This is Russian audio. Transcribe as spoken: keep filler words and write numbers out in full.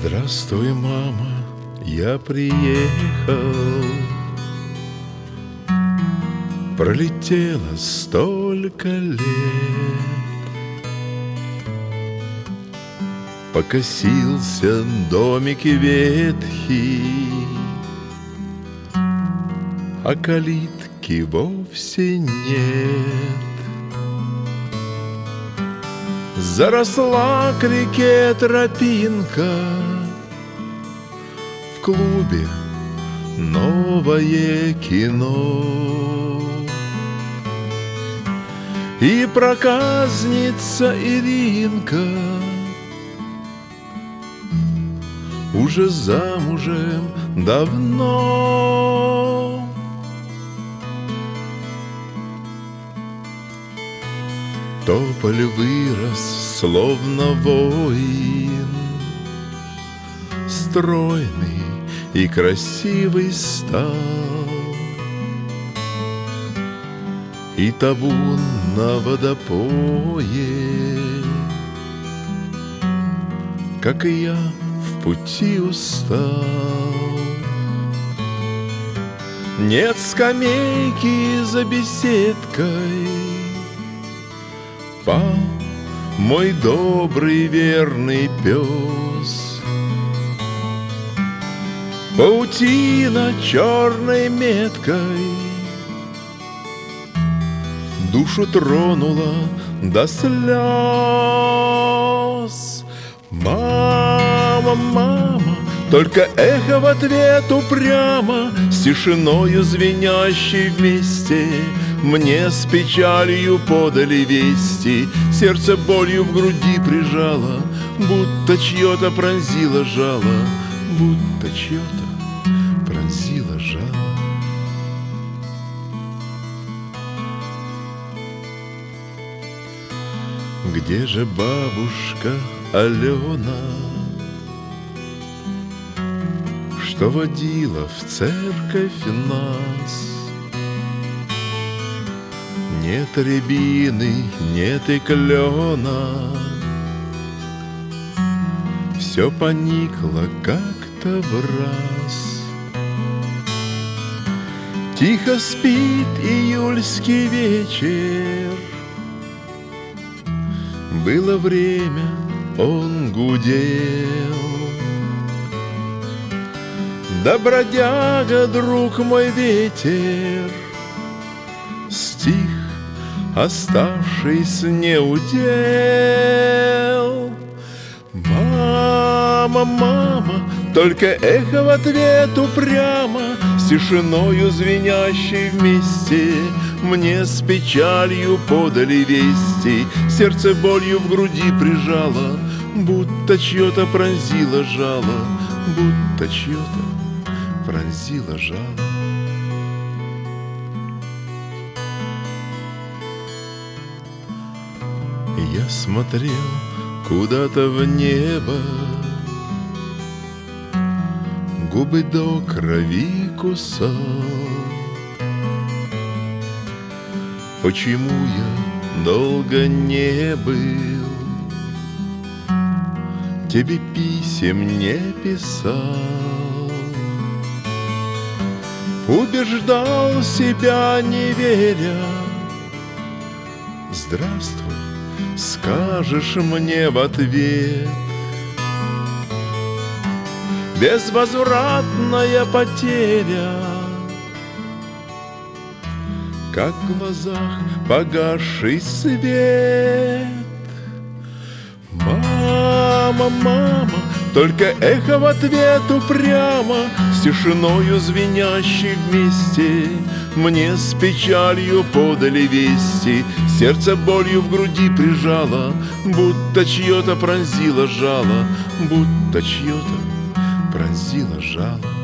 Здравствуй, мама, я приехал. Пролетело столько лет, покосился домик ветхий, а калитки вовсе нет. Заросла к реке тропинка, в клубе новое кино. И проказница Иринка уже замужем давно. Тополь вырос, словно воин, стройный и красивый стал, и табун на водопое, как и я, в пути устал. Нет скамейки за беседкой, пал мой добрый верный пес. Паутина черной меткой душу тронула до слез. Мама, мама, только эхо в ответ упрямо, с тишиною звенящей вместе, мне с печалью подали вести. Сердце болью в груди прижало, будто чье-то пронзило жало, будто чье-то пронзило жало. Где же бабушка Алена, что водила в церковь нас? Нет рябины, нет и клена, все поникло как-то враз. Тихо спит июльский вечер, было время, он гудел. Да, бродяга, друг мой ветер, стих, оставшийся неудел. Мама, мама, только эхо в ответ упрямо, с тишиною звенящей вместе, мне с печалью подали вести. Сердце болью в груди прижало, будто чье-то пронзило жало, будто чье-то пронзило жало. Я смотрел куда-то в небо, губы до крови кусал. Почему я долго не был, тебе писем не писал? Убеждал себя, не веря, здравствуй, скажешь мне в ответ. Безвозвратная потеря, как в глазах погасший свет. Мама, мама, только эхо в ответ упрямо, с тишиною звенящей вместе, мне с печалью подали вести. Сердце болью в груди прижало, будто чье-то пронзило жало, будто чье-то пронзило жало.